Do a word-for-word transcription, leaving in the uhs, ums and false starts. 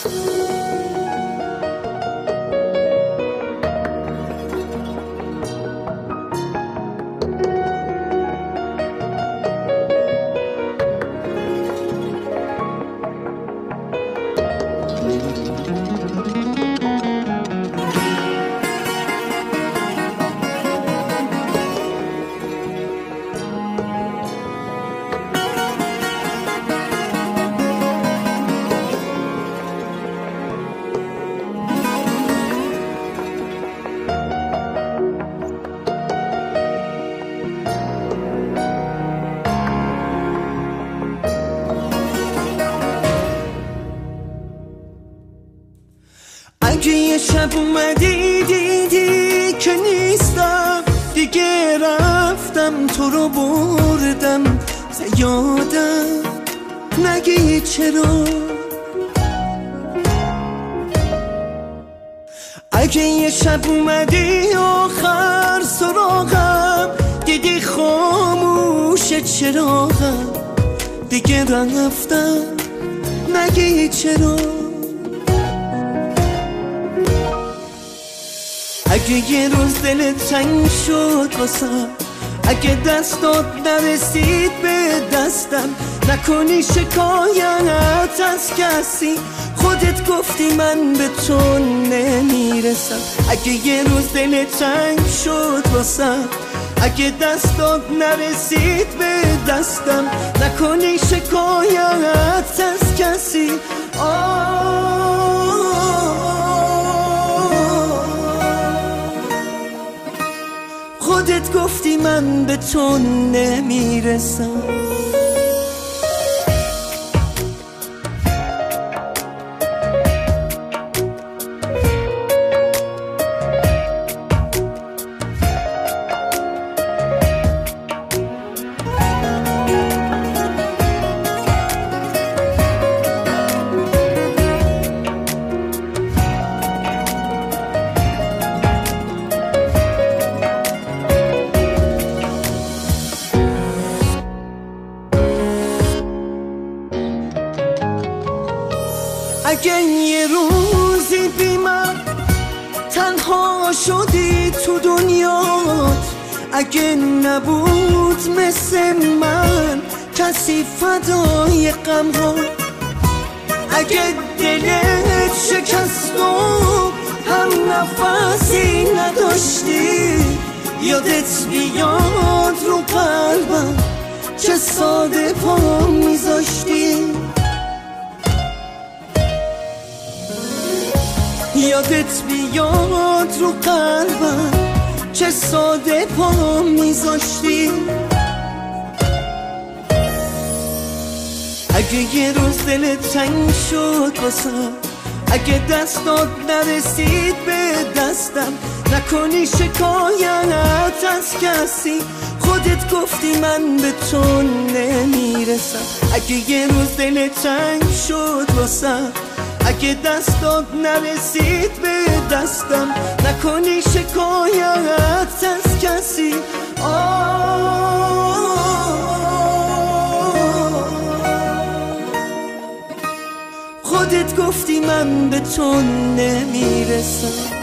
اگه یه شب اومدی دیدی که نیستم دیگه، رفتم تو رو بردم زیادم، نگی چرا. اگه یه شب اومدی آخر سراغم دیدی خاموش چراغم، دیگه رفتم نگی چرا. اگه یه روز دلت تنگ شد واسم، اگه دستات نرسید به دستم، نکنی شکایت از کسی، خودت گفتی من به تو نمیرسم. اگه یه روز دلت تنگ شد واسم، اگه دستات نرسید به دستم، نکنی شکایت از کسی. آه خودت گفتی من به تو نمیرسم. اگه یه روزی بی من تنها شدی تو دنیات، اگه نبود مثل من کسی فدای غم ها، اگه دلت شکست و هم نفسی نداشتی، یادت بیاد رو قلبم چه ساده پا میذاشتی، یادت بیاد رو قلبم چه ساده پا میذاشتی. اگه یه روز دلت تنگ شد واسم، اگه دستات نرسید به دستم، نکنی شکایت از کسی، خودت گفتی من به تو نمیرسم. اگه یه روز دلت تنگ شد واسم، اگه دستات نرسید به دستم، نکنی شکایت از کسی. آه خودت گفتی من به تو نمیرسم.